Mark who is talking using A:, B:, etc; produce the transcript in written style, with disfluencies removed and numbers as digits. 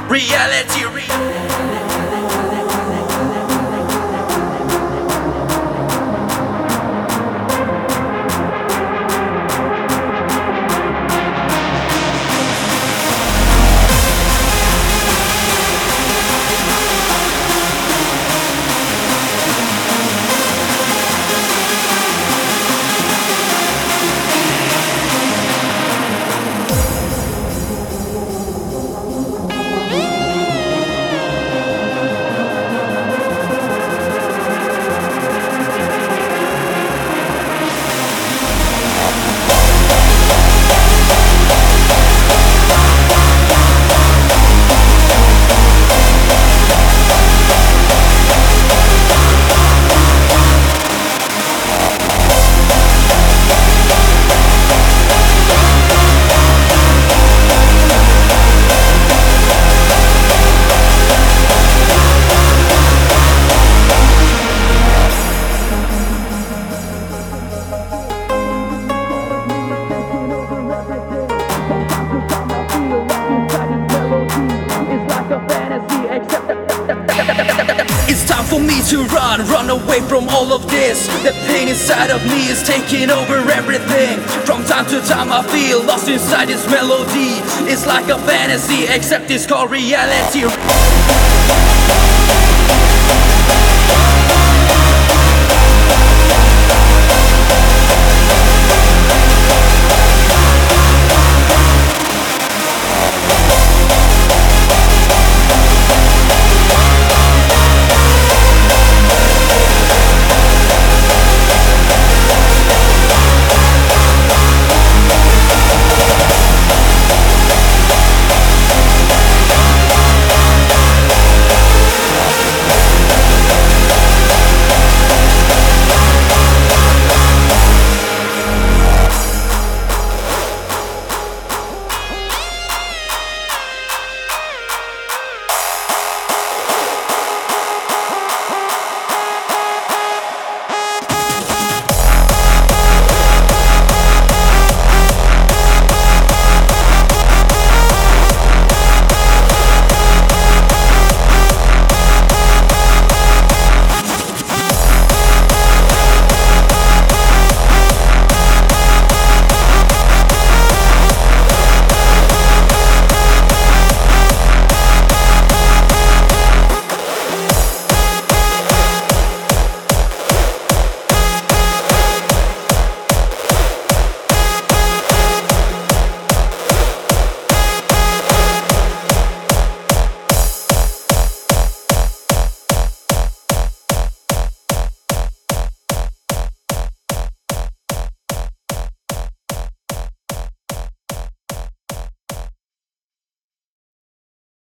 A: reality. It's time for me to run away from all of this. The pain inside of me is taking over everything. From time to time I feel lost inside this melody. It's like a fantasy, except it's called reality.